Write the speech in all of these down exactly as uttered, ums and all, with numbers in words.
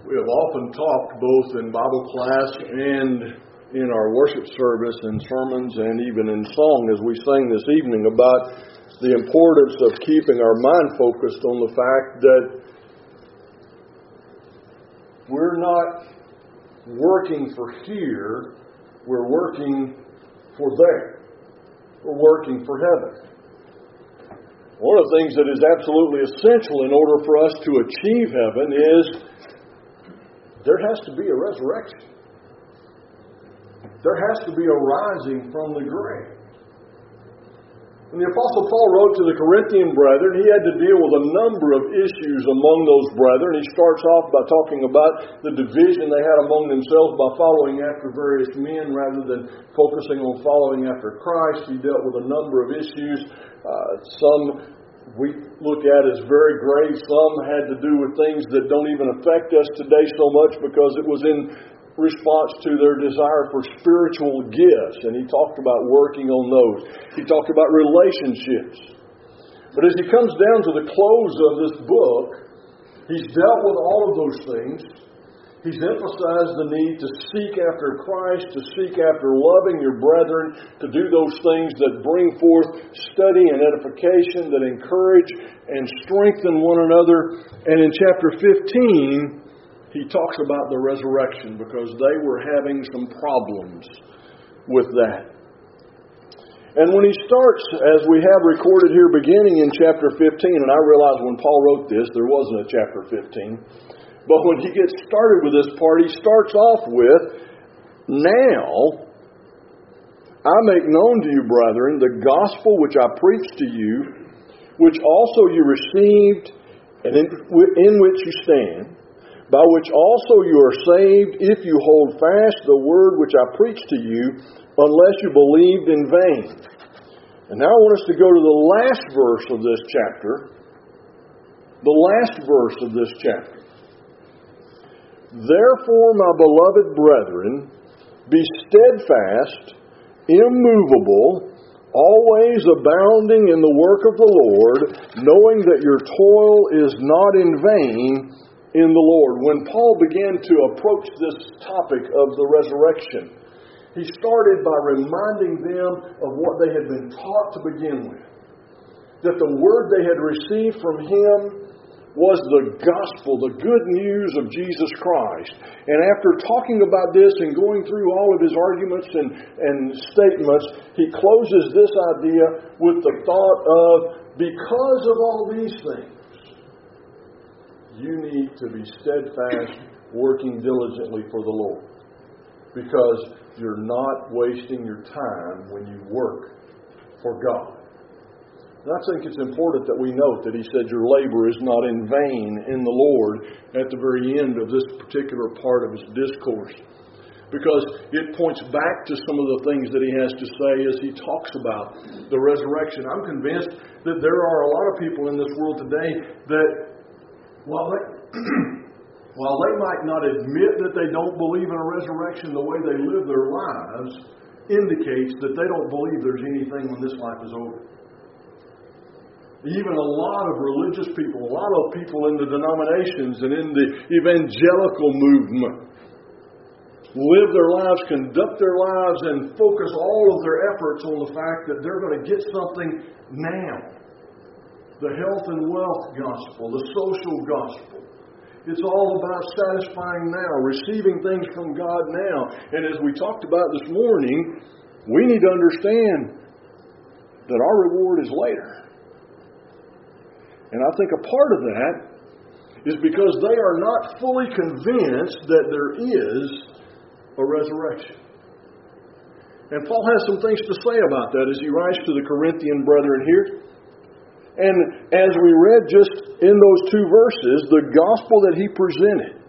We have often talked both in Bible class and in our worship service and sermons and even in song as we sang this evening about the importance of keeping our mind focused on the fact that we're not working for here, we're working for there. We're working for heaven. One of the things that is absolutely essential in order for us to achieve heaven is there has to be a resurrection. There has to be a rising from the grave. When the Apostle Paul wrote to the Corinthian brethren, he had to deal with a number of issues among those brethren. He starts off by talking about the division they had among themselves by following after various men rather than focusing on following after Christ. He dealt with a number of issues. Uh, some we look at as very grave. Some had to do with things that don't even affect us today so much because it was in response to their desire for spiritual gifts. And he talked about working on those. He talked about relationships. But as he comes down to the close of this book, he's dealt with all of those things. He's emphasized the need to seek after Christ, to seek after loving your brethren, to do those things that bring forth study and edification, that encourage and strengthen one another. And in chapter fifteen, he talks about the resurrection because they were having some problems with that. And when he starts, as we have recorded here, beginning in chapter fifteen, and I realize when Paul wrote this, there wasn't a chapter fifteen. But when he gets started with this part, he starts off with, "Now I make known to you, brethren, the gospel which I preached to you, which also you received, and in, in which you stand, by which also you are saved, if you hold fast the word which I preached to you, unless you believed in vain." And now I want us to go to the last verse of this chapter. The last verse of this chapter. "Therefore, my beloved brethren, be steadfast, immovable, always abounding in the work of the Lord, knowing that your toil is not in vain in the Lord." When Paul began to approach this topic of the resurrection, he started by reminding them of what they had been taught to begin with. That the word they had received from him was the gospel, the good news of Jesus Christ. And after talking about this and going through all of his arguments and, and statements, he closes this idea with the thought of, because of all these things, you need to be steadfast, working diligently for the Lord. Because you're not wasting your time when you work for God. And I think it's important that we note that he said your labor is not in vain in the Lord at the very end of this particular part of his discourse. Because it points back to some of the things that he has to say as he talks about the resurrection. I'm convinced that there are a lot of people in this world today that, while they, while they might not admit that they don't believe in a resurrection, the way they live their lives indicates that they don't believe there's anything when this life is over. Even a lot of religious people, a lot of people in the denominations and in the evangelical movement live their lives, conduct their lives, and focus all of their efforts on the fact that they're going to get something now. The health and wealth gospel, the social gospel. It's all about satisfying now, receiving things from God now. And as we talked about this morning, we need to understand that our reward is later. And I think a part of that is because they are not fully convinced that there is a resurrection. And Paul has some things to say about that as he writes to the Corinthian brethren here. And as we read just in those two verses, the gospel that he presented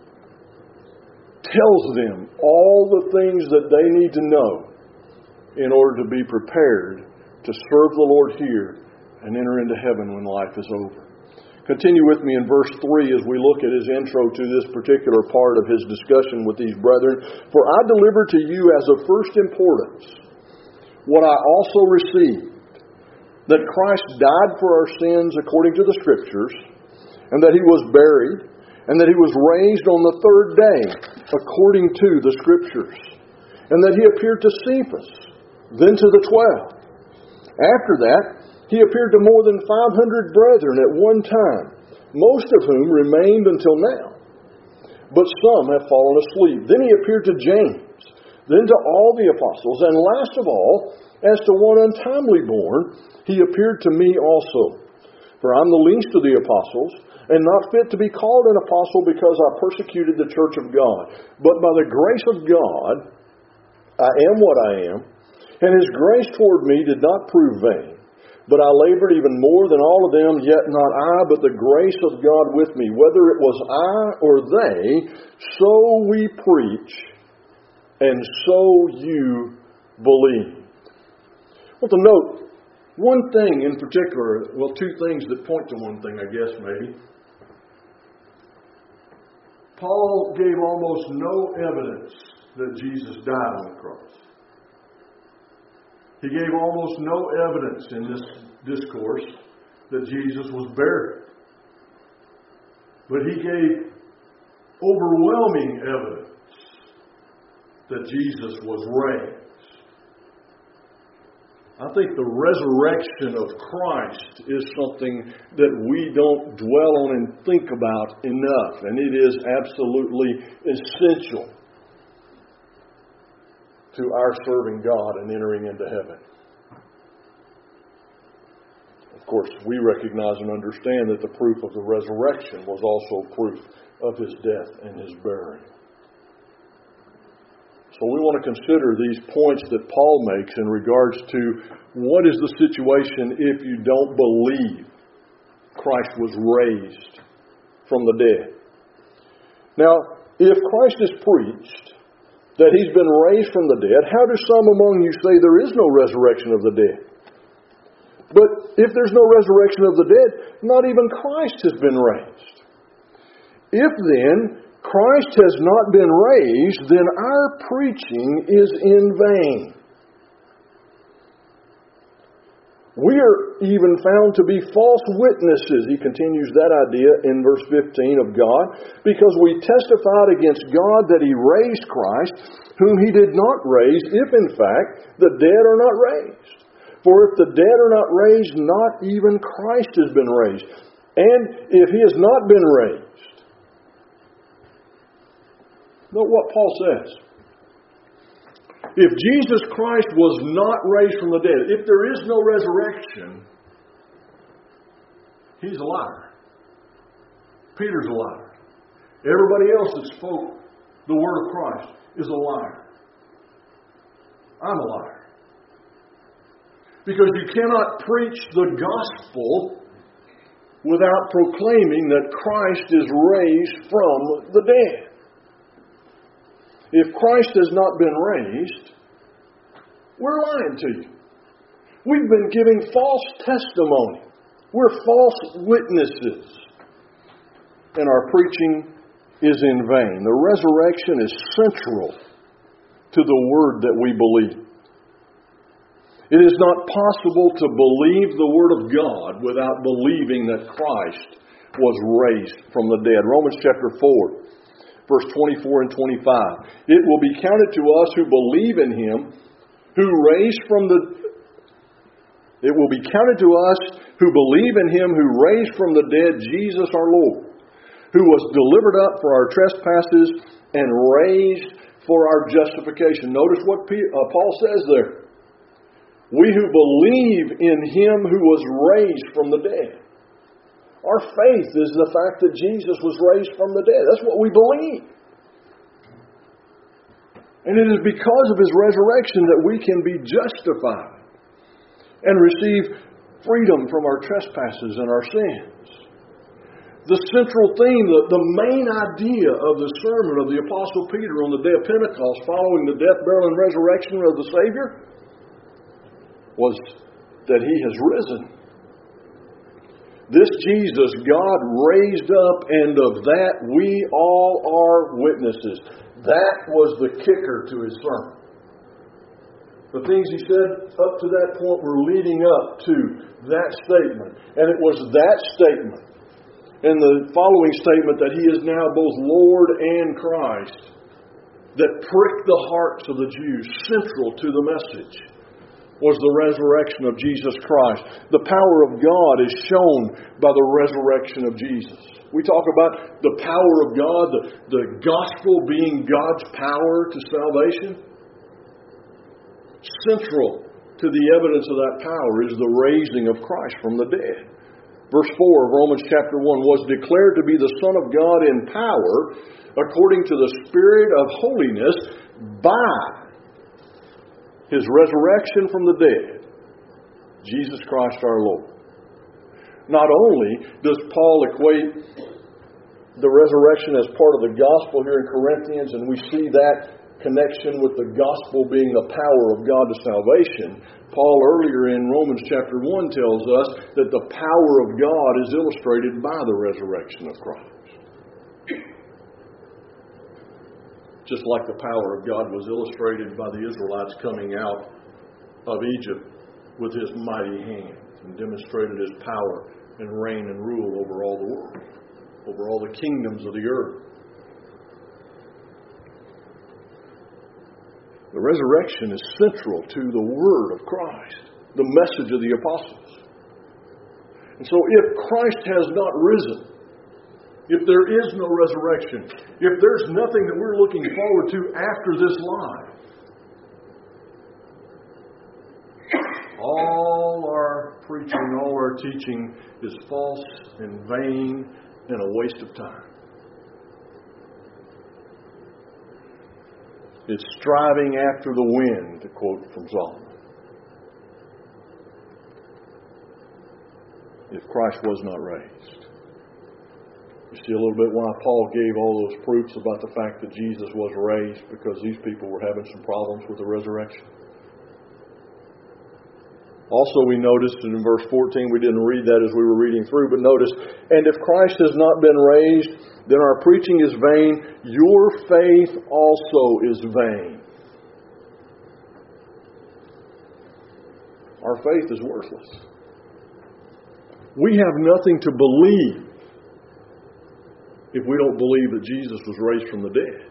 tells them all the things that they need to know in order to be prepared to serve the Lord here and enter into heaven when life is over. Continue with me in verse three as we look at his intro to this particular part of his discussion with these brethren. "For I delivered to you as of first importance what I also received, that Christ died for our sins according to the Scriptures, and that he was buried, and that He was raised on the third day, according to the Scriptures, and that He appeared to Cephas, then to the twelve. After that, He appeared to more than five hundred brethren at one time, most of whom remained until now. But some have fallen asleep. Then He appeared to James, then to all the apostles, and last of all, as to one untimely born, He appeared to me also. For I'm the least of the apostles, and not fit to be called an apostle because I persecuted the church of God. But by the grace of God, I am what I am, and His grace toward me did not prove vain. But I labored even more than all of them, yet not I, but the grace of God with me. Whether it was I or they, so we preach, and so you believe. I want to note one thing in particular, well, two things that point to one thing, I guess, maybe. Paul gave almost no evidence that Jesus died on the cross. He gave almost no evidence in this discourse that Jesus was buried. But he gave overwhelming evidence that Jesus was raised. I think the resurrection of Christ is something that we don't dwell on and think about enough. And it is absolutely essential to our serving God and entering into heaven. Of course, we recognize and understand that the proof of the resurrection was also proof of His death and His burial. So we want to consider these points that Paul makes in regards to what is the situation if you don't believe Christ was raised from the dead. Now, if Christ is preached that He's been raised from the dead, how do some among you say there is no resurrection of the dead? But if there's no resurrection of the dead, not even Christ has been raised. If then Christ has not been raised, then our preaching is in vain. We are even found to be false witnesses, he continues that idea in verse fifteen of God, because we testified against God that He raised Christ, whom He did not raise, if in fact the dead are not raised. For if the dead are not raised, not even Christ has been raised. And if He has not been raised, note what Paul says. If Jesus Christ was not raised from the dead, if there is no resurrection, he's a liar. Peter's a liar. Everybody else that spoke the word of Christ is a liar. I'm a liar. Because you cannot preach the gospel without proclaiming that Christ is raised from the dead. If Christ has not been raised, we're lying to you. We've been giving false testimony. We're false witnesses. And our preaching is in vain. The resurrection is central to the word that we believe. It is not possible to believe the word of God without believing that Christ was raised from the dead. Romans chapter four, verse twenty-four and twenty-five. It will be counted to us who believe in Him, who raised from the... It will be counted to us who believe in Him who raised from the dead Jesus our Lord, who was delivered up for our trespasses and raised for our justification. Notice what Paul says there. We who believe in Him who was raised from the dead. Our faith is the fact that Jesus was raised from the dead. That's what we believe. And it is because of His resurrection that we can be justified and receive freedom from our trespasses and our sins. The central theme, the, the main idea of the sermon of the Apostle Peter on the day of Pentecost following the death, burial, and resurrection of the Savior was that He has risen. This Jesus God raised up, and of that we all are witnesses. That was the kicker to His sermon. The things He said up to that point were leading up to that statement. And it was that statement and the following statement that He is now both Lord and Christ, that pricked the hearts of the Jews, central to the message, was the resurrection of Jesus Christ. The power of God is shown by the resurrection of Jesus. We talk about the power of God, the, the gospel being God's power to salvation. Central to the evidence of that power is the raising of Christ from the dead. Verse four of Romans chapter one, was declared to be the Son of God in power, according to the Spirit of holiness, by His resurrection from the dead, Jesus Christ our Lord. Not only does Paul equate the resurrection as part of the gospel here in Corinthians, and we see that connection with the gospel being the power of God to salvation, Paul earlier in Romans chapter one tells us that the power of God is illustrated by the resurrection of Christ. Just like the power of God was illustrated by the Israelites coming out of Egypt with His mighty hand and demonstrated His power and reign and rule over all the world, over all the kingdoms of the earth. The resurrection is central to the Word of Christ, the message of the apostles. And so if Christ has not risen, if there is no resurrection, if there's nothing that we're looking forward to after this life, all our preaching, all our teaching is false and vain and a waste of time. It's striving after the wind, to quote from Solomon. If Christ was not raised. You see a little bit why Paul gave all those proofs about the fact that Jesus was raised, because these people were having some problems with the resurrection. Also, we noticed in verse fourteen, we didn't read that as we were reading through, but notice, and if Christ has not been raised, then our preaching is vain, your faith also is vain. Our faith is worthless. We have nothing to believe if we don't believe that Jesus was raised from the dead.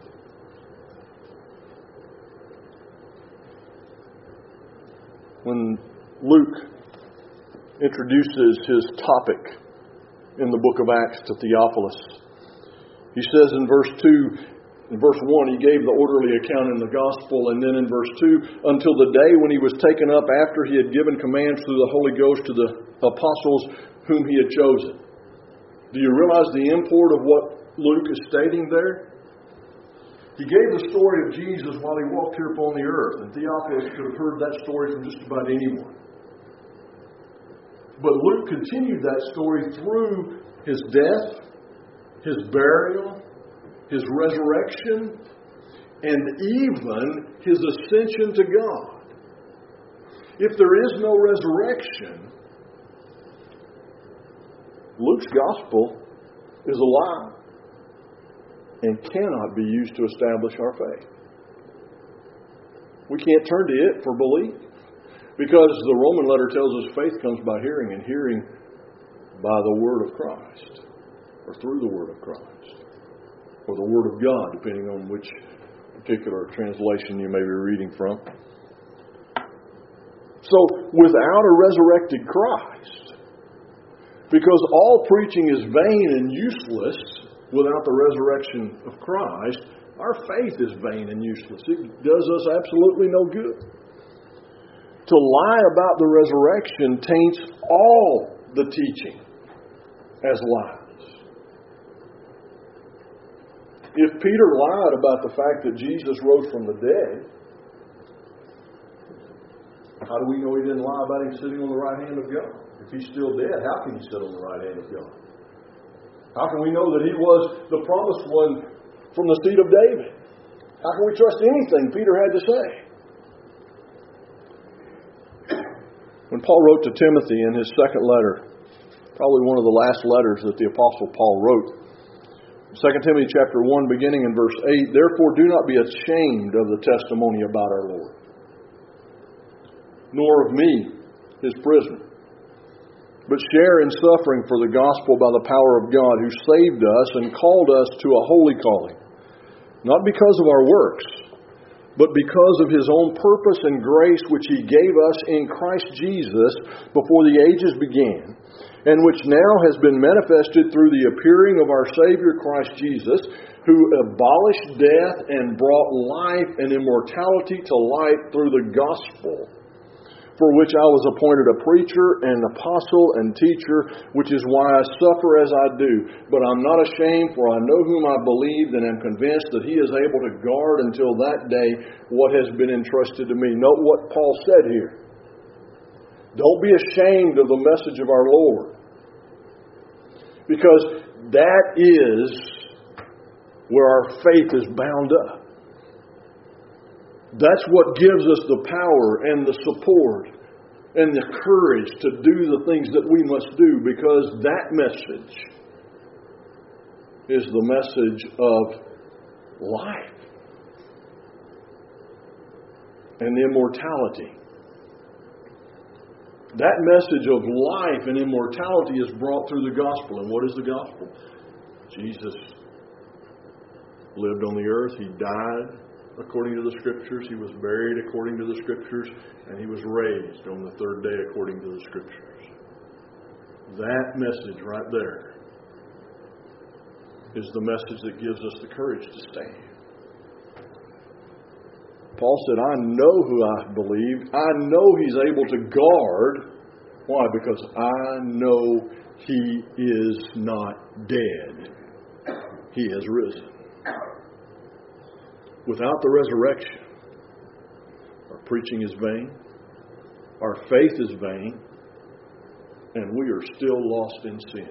When Luke introduces his topic in the book of Acts to Theophilus, he says in verse two, in verse one, he gave the orderly account in the gospel, and then in verse two, until the day when he was taken up after he had given commands through the Holy Ghost to the apostles whom he had chosen. Do you realize the import of what Luke is stating there? He gave the story of Jesus while He walked here upon the earth, and Theophilus could have heard that story from just about anyone. But Luke continued that story through His death, His burial, His resurrection, and even His ascension to God. If there is no resurrection, Luke's gospel is a lie and cannot be used to establish our faith. We can't turn to it for belief, because the Roman letter tells us faith comes by hearing, and hearing by the Word of Christ, or through the Word of Christ, or the Word of God, depending on which particular translation you may be reading from. So, without a resurrected Christ, because all preaching is vain and useless without the resurrection of Christ, our faith is vain and useless. It does us absolutely no good. To lie about the resurrection taints all the teaching as lies. If Peter lied about the fact that Jesus rose from the dead, how do we know he didn't lie about him sitting on the right hand of God? If he's still dead, how can he sit on the right hand of God? How can we know that he was the promised one from the seed of David? How can we trust anything Peter had to say? When Paul wrote to Timothy in his second letter, probably one of the last letters that the Apostle Paul wrote, Second Timothy chapter one, beginning in verse eight, therefore do not be ashamed of the testimony about our Lord, nor of me, his prisoner, but share in suffering for the gospel by the power of God, who saved us and called us to a holy calling, not because of our works, but because of His own purpose and grace which He gave us in Christ Jesus before the ages began, and which now has been manifested through the appearing of our Savior Christ Jesus, who abolished death and brought life and immortality to light through the gospel, for which I was appointed a preacher and apostle and teacher, which is why I suffer as I do. But I'm not ashamed, for I know whom I believed, and am convinced that He is able to guard until that day what has been entrusted to me. Note what Paul said here. Don't be ashamed of the message of our Lord, because that is where our faith is bound up. That's what gives us the power and the support and the courage to do the things that we must do, because that message is the message of life and immortality. That message of life and immortality is brought through the gospel. And what is the gospel? Jesus lived on the earth. He died according to the Scriptures. He was buried according to the Scriptures. And He was raised on the third day according to the Scriptures. That message right there is the message that gives us the courage to stand. Paul said, I know who I believe. I know He's able to guard. Why? Because I know He is not dead. He has risen. Without the resurrection, our preaching is vain, our faith is vain, and we are still lost in sin.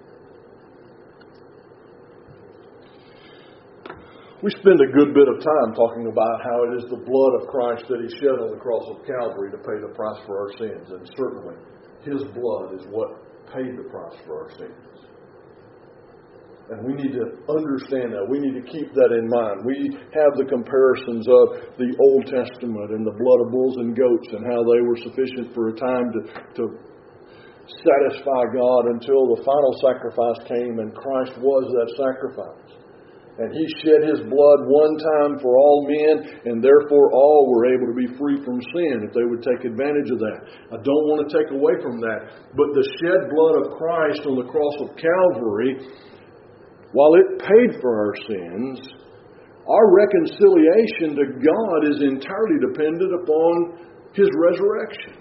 We spend a good bit of time talking about how it is the blood of Christ that He shed on the cross of Calvary to pay the price for our sins. And certainly, His blood is what paid the price for our sins. And we need to understand that. We need to keep that in mind. We have the comparisons of the Old Testament and the blood of bulls and goats and how they were sufficient for a time to, to satisfy God until the final sacrifice came, and Christ was that sacrifice. And He shed His blood one time for all men, and therefore all were able to be free from sin if they would take advantage of that. I don't want to take away from that. But the shed blood of Christ on the cross of Calvary, while it paid for our sins, our reconciliation to God is entirely dependent upon His resurrection.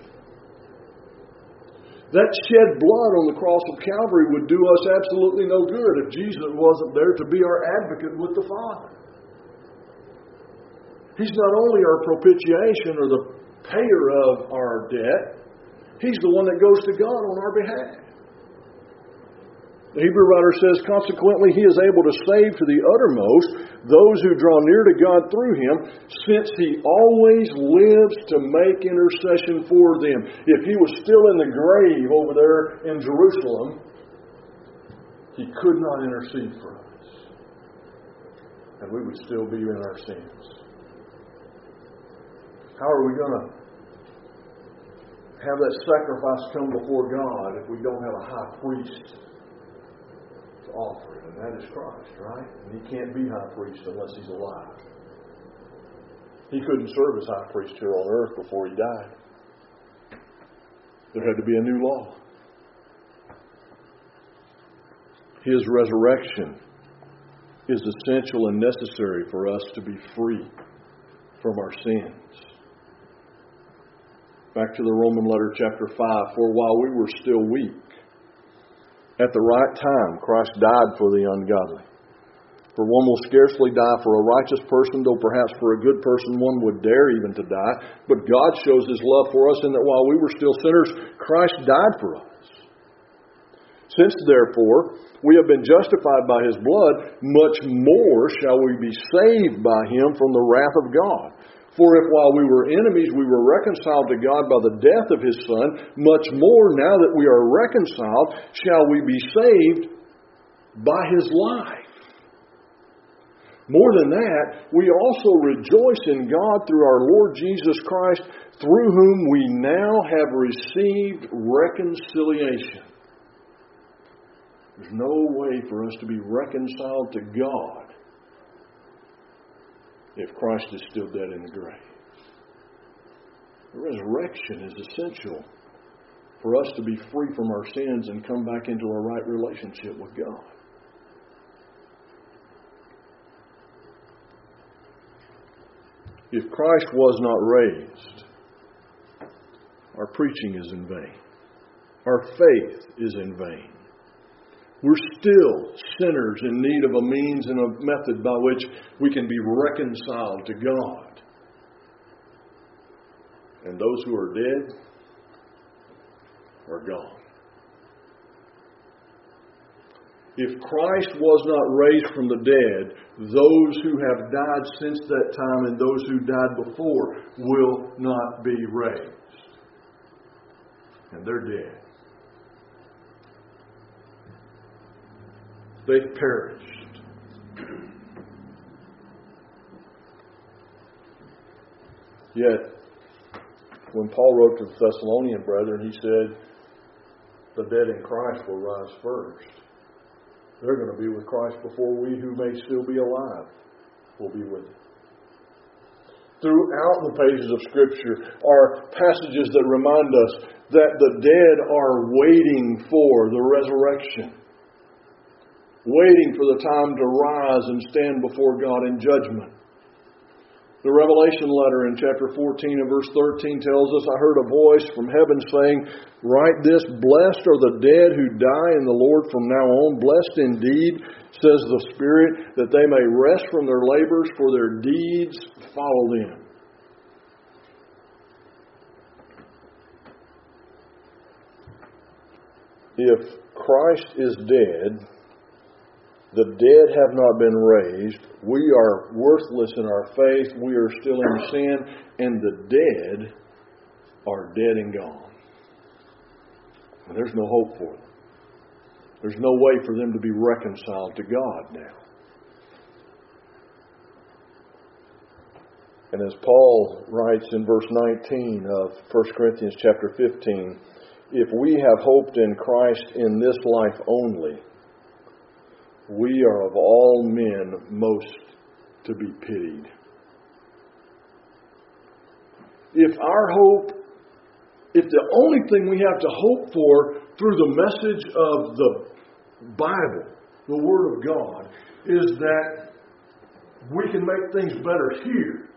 That shed blood on the cross of Calvary would do us absolutely no good if Jesus wasn't there to be our advocate with the Father. He's not only our propitiation or the payer of our debt, He's the one that goes to God on our behalf. The Hebrew writer says, consequently, He is able to save to the uttermost those who draw near to God through Him, since He always lives to make intercession for them. If He was still in the grave over there in Jerusalem, He could not intercede for us. And we would still be in our sins. How are we going to have that sacrifice come before God if we don't have a high priest to offer it? And that is Christ, right? And He can't be high priest unless He's alive. He couldn't serve as high priest here on earth before He died. There had to be a new law. His resurrection is essential and necessary for us to be free from our sins. Back to the Roman letter, chapter five. For while we were still weak, at the right time, Christ died for the ungodly. For one will scarcely die for a righteous person, though perhaps for a good person one would dare even to die. But God shows His love for us in that while we were still sinners, Christ died for us. Since, therefore, we have been justified by His blood, much more shall we be saved by Him from the wrath of God. For if while we were enemies we were reconciled to God by the death of His Son, much more now that we are reconciled shall we be saved by His life. More than that, we also rejoice in God through our Lord Jesus Christ, through whom we now have received reconciliation. There's no way for us to be reconciled to God if Christ is still dead in the grave. The resurrection is essential for us to be free from our sins and come back into a right relationship with God. If Christ was not raised, our preaching is in vain. Our faith is in vain. We're still sinners in need of a means and a method by which we can be reconciled to God. And those who are dead are gone. If Christ was not raised from the dead, those who have died since that time and those who died before will not be raised. And they're dead. They've perished. Yet, when Paul wrote to the Thessalonian brethren, he said, the dead in Christ will rise first. They're going to be with Christ before we who may still be alive will be with Him. Throughout the pages of Scripture are passages that remind us that the dead are waiting for the resurrection. Waiting for the time to rise and stand before God in judgment. The Revelation letter in chapter fourteen and verse thirteen tells us, I heard a voice from heaven saying, write this, blessed are the dead who die in the Lord from now on. Blessed indeed, says the Spirit, that they may rest from their labors, for their deeds follow them. If Christ is dead, the dead have not been raised, we are worthless in our faith, we are still in sin, and the dead are dead and gone. And there's no hope for them. There's no way for them to be reconciled to God now. And as Paul writes in verse nineteen of First Corinthians chapter fifteen, if we have hoped in Christ in this life only, we are of all men most to be pitied. If our hope, if the only thing we have to hope for through the message of the Bible, the Word of God, is that we can make things better here,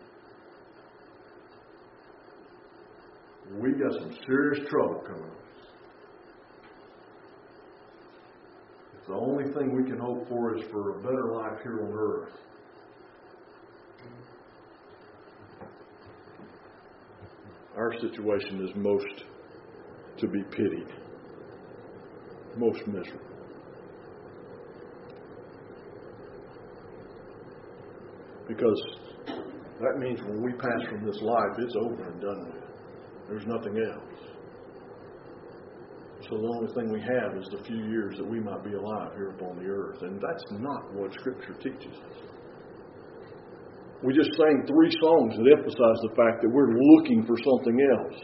we got some serious trouble coming up. The only thing we can hope for is for a better life here on earth. Our situation is most to be pitied. Most miserable. Because that means when we pass from this life, it's over and done with. There's nothing else. So the only thing we have is the few years that we might be alive here upon the earth. And that's not what Scripture teaches us. We just sang three songs that emphasize the fact that we're looking for something else.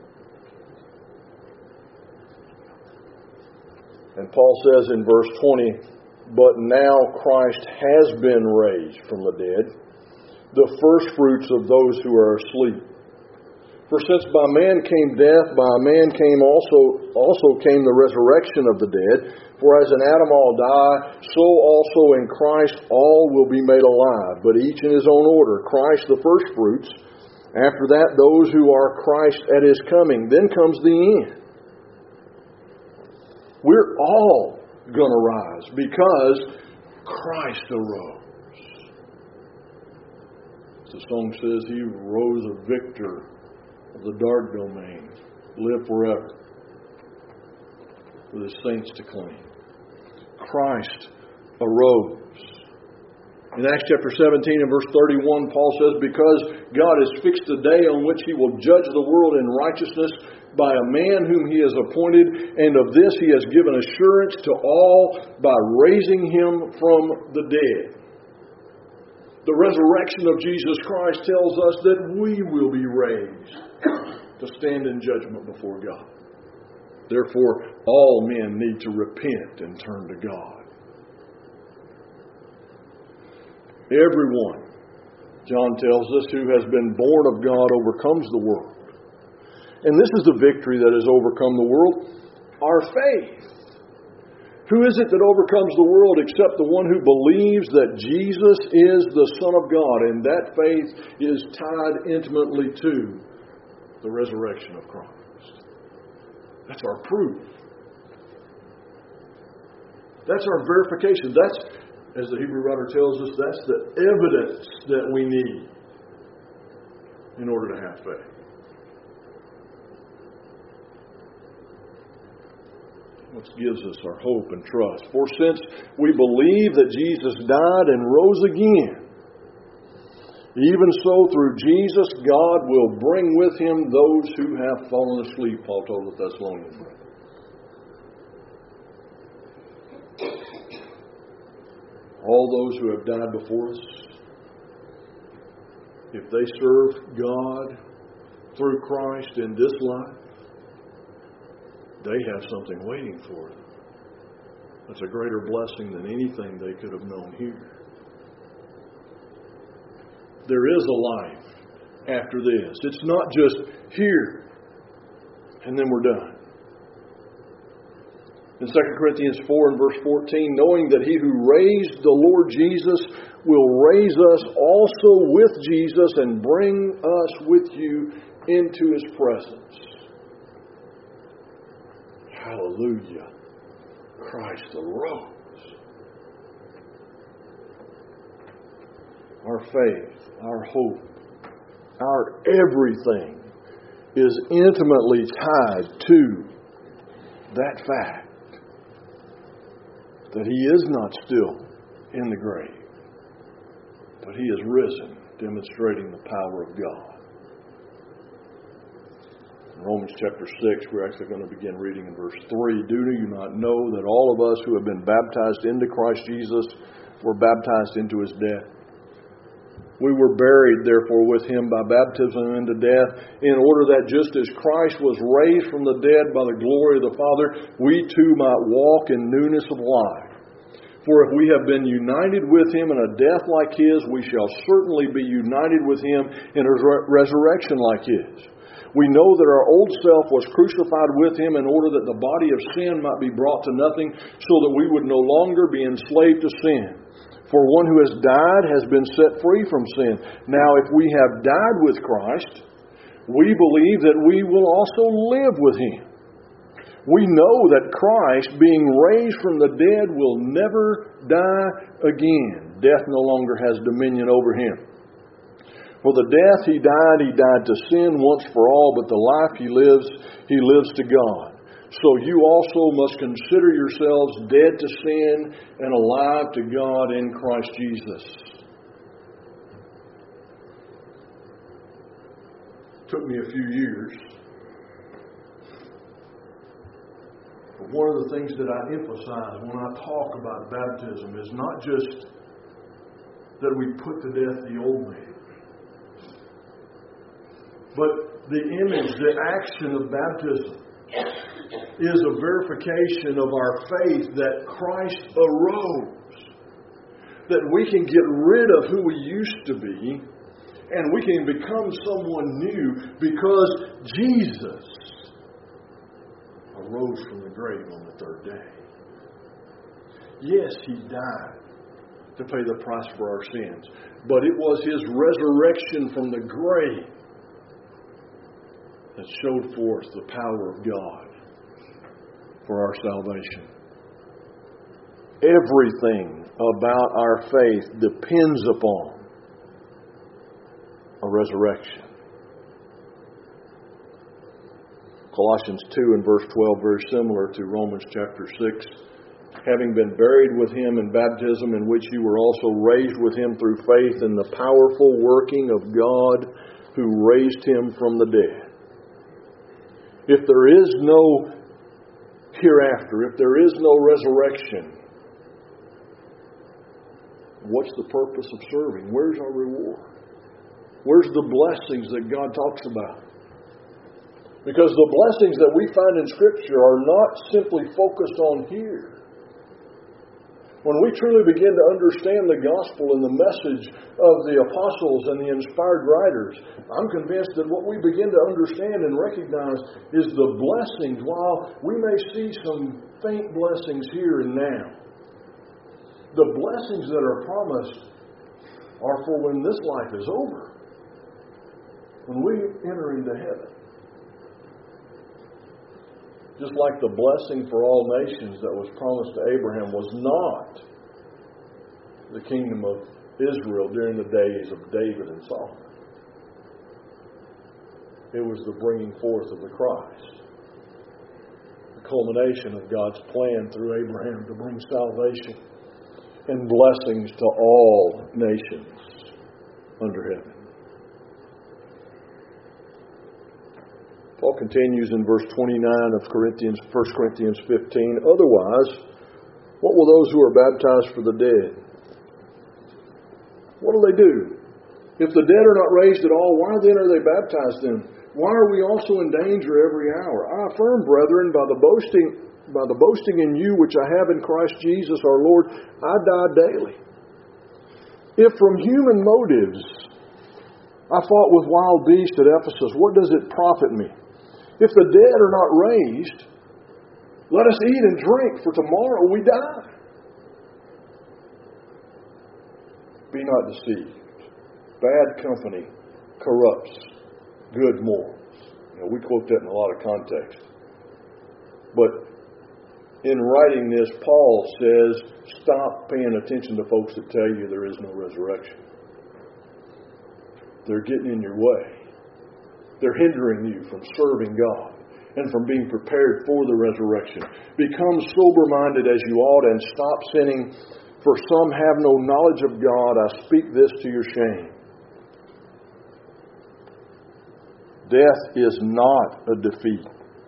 And Paul says in verse twenty, but now Christ has been raised from the dead, the firstfruits of those who are asleep. For since by man came death, by a man came also also came the resurrection of the dead. For as in Adam all die, so also in Christ all will be made alive, but each in his own order. Christ the firstfruits, after that those who are Christ at His coming. Then comes the end. We're all going to rise because Christ arose. The song says He rose a victor of the dark domain, live forever with His saints to claim. Christ arose. In Acts chapter seventeen and verse thirty-one, Paul says, because God has fixed a day on which He will judge the world in righteousness by a man whom He has appointed, and of this He has given assurance to all by raising Him from the dead. The resurrection of Jesus Christ tells us that we will be raised to stand in judgment before God. Therefore, all men need to repent and turn to God. Everyone, John tells us, who has been born of God overcomes the world. And this is the victory that has overcome the world, our faith. Who is it that overcomes the world except the one who believes that Jesus is the Son of God? And that faith is tied intimately to the resurrection of Christ. That's our proof. That's our verification. That's, as the Hebrew writer tells us, that's the evidence that we need in order to have faith. Which gives us our hope and trust. For since we believe that Jesus died and rose again, even so through Jesus God will bring with Him those who have fallen asleep, Paul told the Thessalonians. All those who have died before us, if they serve God through Christ in this life, they have something waiting for them. That's a greater blessing than anything they could have known here. There is a life after this. It's not just here and then we're done. In Second Corinthians four and verse fourteen, knowing that He who raised the Lord Jesus will raise us also with Jesus and bring us with you into His presence. Hallelujah. Christ arose. Our faith, our hope, our everything is intimately tied to that fact that He is not still in the grave, but He is risen, demonstrating the power of God. In Romans chapter six, we're actually going to begin reading in verse three. Do you not know that all of us who have been baptized into Christ Jesus were baptized into His death? We were buried, therefore, with Him by baptism into death, in order that just as Christ was raised from the dead by the glory of the Father, we too might walk in newness of life. For if we have been united with Him in a death like His, we shall certainly be united with Him in a resurrection like His. We know that our old self was crucified with Him in order that the body of sin might be brought to nothing, so that we would no longer be enslaved to sin. For one who has died has been set free from sin. Now, if we have died with Christ, we believe that we will also live with Him. We know that Christ, being raised from the dead, will never die again. Death no longer has dominion over Him. For the death He died, He died to sin once for all, but the life He lives, He lives to God. So you also must consider yourselves dead to sin and alive to God in Christ Jesus. It took me a few years. But one of the things that I emphasize when I talk about baptism is not just that we put to death the old man, but the image, the action of baptism is a verification of our faith that Christ arose. That we can get rid of who we used to be and we can become someone new because Jesus arose from the grave on the third day. Yes, He died to pay the price for our sins, but it was His resurrection from the grave that showed forth the power of God for our salvation. Everything about our faith depends upon a resurrection. Colossians two and verse twelve, very similar to Romans chapter six. Having been buried with Him in baptism, in which you were also raised with Him through faith in the powerful working of God who raised Him from the dead. If there is no hereafter, if there is no resurrection, what's the purpose of serving? Where's our reward? Where's the blessings that God talks about? Because the blessings that we find in Scripture are not simply focused on here. When we truly begin to understand the gospel and the message of the apostles and the inspired writers, I'm convinced that what we begin to understand and recognize is the blessings. While we may see some faint blessings here and now, the blessings that are promised are for when this life is over, when we enter into heaven. Just like the blessing for all nations that was promised to Abraham was not the kingdom of Israel during the days of David and Solomon. It was the bringing forth of the Christ. The culmination of God's plan through Abraham to bring salvation and blessings to all nations under heaven. Paul continues in verse twenty-nine of Corinthians, First Corinthians fifteen. Otherwise, what will those who are baptized for the dead? What will they do? If the dead are not raised at all, why then are they baptized then? Why are we also in danger every hour? I affirm, brethren, by the boasting, by the boasting in you which I have in Christ Jesus our Lord, I die daily. If from human motives I fought with wild beasts at Ephesus, what does it profit me? If the dead are not raised, let us eat and drink, for tomorrow we die. Be not deceived. Bad company corrupts good morals. You know, we quote that in a lot of context. But in writing this, Paul says, stop paying attention to folks that tell you there is no resurrection. They're getting in your way. They're hindering you from serving God and from being prepared for the resurrection. Become sober-minded as you ought and stop sinning, for some have no knowledge of God. I speak this to your shame. Death is not a defeat,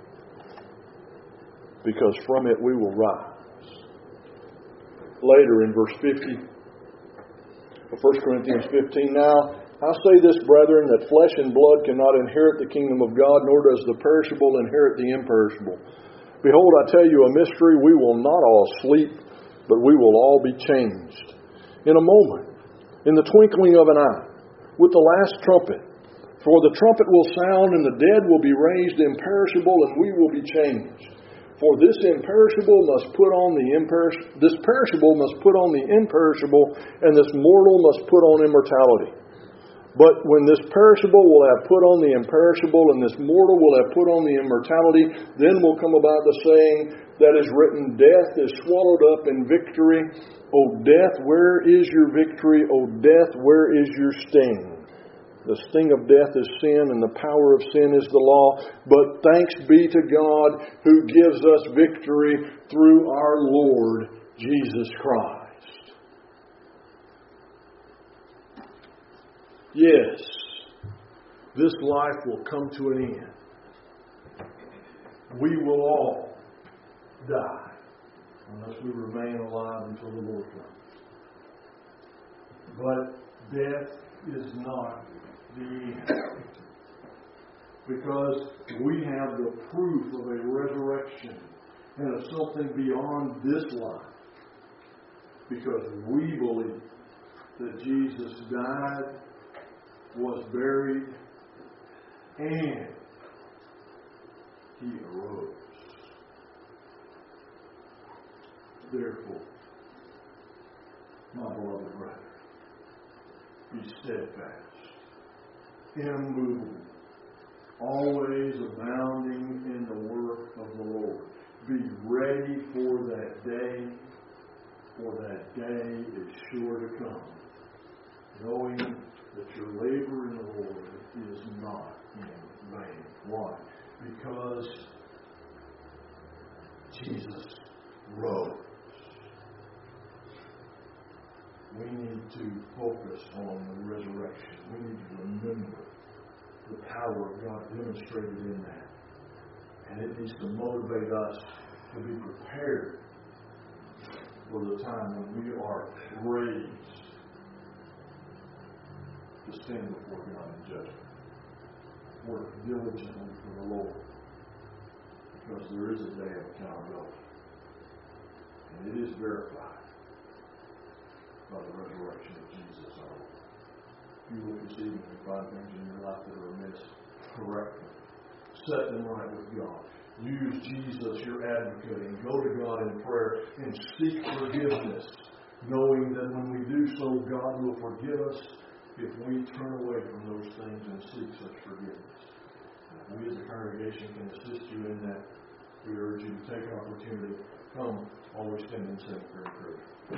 because from it we will rise. Later in verse fifty of First Corinthians fifteen, now I say this, brethren, that flesh and blood cannot inherit the kingdom of God, nor does the perishable inherit the imperishable. Behold, I tell you a mystery, we will not all sleep, but we will all be changed. In a moment, in the twinkling of an eye, with the last trumpet. For the trumpet will sound, and the dead will be raised imperishable, and we will be changed. For this imperishable must put on the imperish- this perishable must put on the imperishable, and this mortal must put on immortality. But when this perishable will have put on the imperishable, and this mortal will have put on the immortality, then will come about the saying that is written, death is swallowed up in victory. O death, where is your victory? O death, where is your sting? The sting of death is sin, and the power of sin is the law. But thanks be to God who gives us victory through our Lord Jesus Christ. Yes, this life will come to an end. We will all die unless we remain alive until the Lord comes. But death is not the end, because we have the proof of a resurrection and of something beyond this life, because we believe that Jesus died, was buried, and He arose. Therefore, my beloved brother, be steadfast, immovable, always abounding in the work of the Lord. Be ready for that day, for that day is sure to come, knowing that your labor in the Lord is not in vain. Why? Because Jesus rose. We need to focus on the resurrection. We need to remember the power of God demonstrated in that. And it needs to motivate us to be prepared for the time when we are raised to stand before God in judgment. Work diligently for the Lord, because there is a day of accountability. And it is verified by the resurrection of Jesus our Lord. If you look this evening and find things in your life that are amiss, correct them. Set them right with God. Use Jesus, your advocate, and go to God in prayer and seek forgiveness, knowing that when we do so, God will forgive us if we turn away from those things and seek such forgiveness. If we as a congregation can assist you in that, we urge you to take opportunity. Come, always stand and sing for encouragement.